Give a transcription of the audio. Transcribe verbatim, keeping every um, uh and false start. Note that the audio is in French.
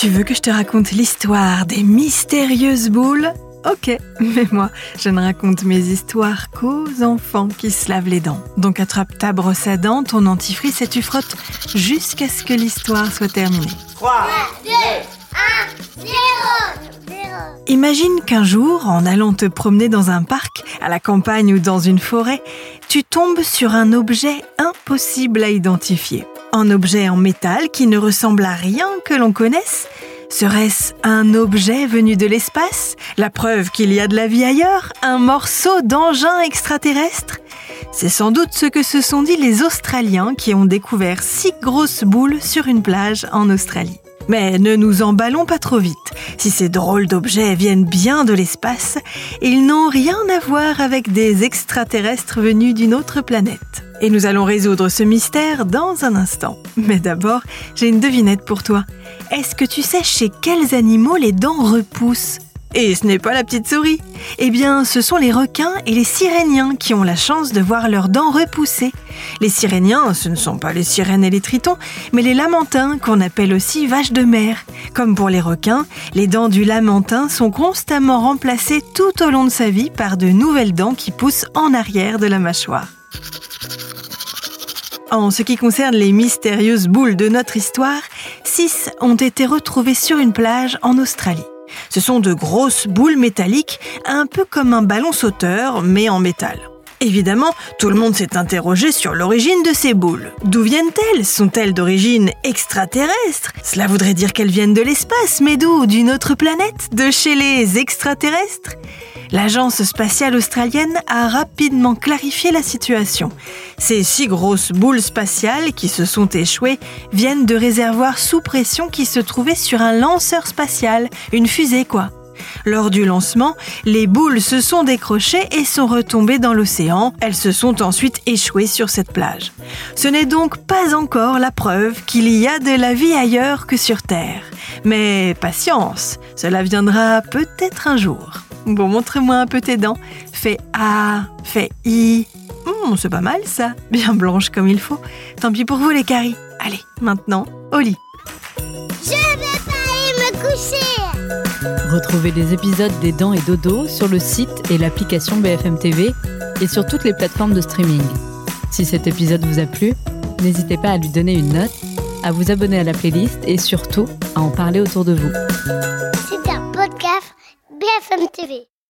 Tu veux que je te raconte l'histoire des mystérieuses boules ? Ok, mais moi, je ne raconte mes histoires qu'aux enfants qui se lavent les dents. Donc attrape ta brosse à dents, ton dentifrice et tu frottes jusqu'à ce que l'histoire soit terminée. trois, deux, un, zéro. Imagine qu'un jour, en allant te promener dans un parc, à la campagne ou dans une forêt, tu tombes sur un objet impossible à identifier. Un objet en métal qui ne ressemble à rien que l'on connaisse. Serait-ce un objet venu de l'espace ? La preuve qu'il y a de la vie ailleurs ? Un morceau d'engin extraterrestre ? C'est sans doute ce que se sont dit les Australiens qui ont découvert six grosses boules sur une plage en Australie. Mais ne nous emballons pas trop vite. Si ces drôles d'objets viennent bien de l'espace, ils n'ont rien à voir avec des extraterrestres venus d'une autre planète. Et nous allons résoudre ce mystère dans un instant. Mais d'abord, j'ai une devinette pour toi. Est-ce que tu sais chez quels animaux les dents repoussent ? Et ce n'est pas la petite souris. Eh bien, ce sont les requins et les siréniens qui ont la chance de voir leurs dents repousser. Les siréniens, ce ne sont pas les sirènes et les tritons, mais les lamantins, qu'on appelle aussi vaches de mer. Comme pour les requins, les dents du lamantin sont constamment remplacées tout au long de sa vie par de nouvelles dents qui poussent en arrière de la mâchoire. En ce qui concerne les mystérieuses boules de notre histoire, six ont été retrouvées sur une plage en Australie. Ce sont de grosses boules métalliques, un peu comme un ballon sauteur, mais en métal. Évidemment, tout le monde s'est interrogé sur l'origine de ces boules. D'où viennent-elles ? Sont-elles d'origine extraterrestre ? Cela voudrait dire qu'elles viennent de l'espace, mais d'où ? D'une autre planète ? De chez les extraterrestres ? L'agence spatiale australienne a rapidement clarifié la situation. Ces six grosses boules spatiales qui se sont échouées viennent de réservoirs sous pression qui se trouvaient sur un lanceur spatial, une fusée quoi. Lors du lancement, les boules se sont décrochées et sont retombées dans l'océan. Elles se sont ensuite échouées sur cette plage. Ce n'est donc pas encore la preuve qu'il y a de la vie ailleurs que sur Terre. Mais patience, cela viendra peut-être un jour. Bon, montre-moi un peu tes dents. Fais A, fais I. Mmh, c'est pas mal ça, bien blanche comme il faut. Tant pis pour vous les caries. Allez, maintenant, au lit. Je vais pas aller me coucher. Retrouvez les épisodes des Dents et Dodo sur le site et l'application B F M T V et sur toutes les plateformes de streaming. Si cet épisode vous a plu, n'hésitez pas à lui donner une note, à vous abonner à la playlist et surtout à en parler autour de vous. C'est un podcast B F M T V.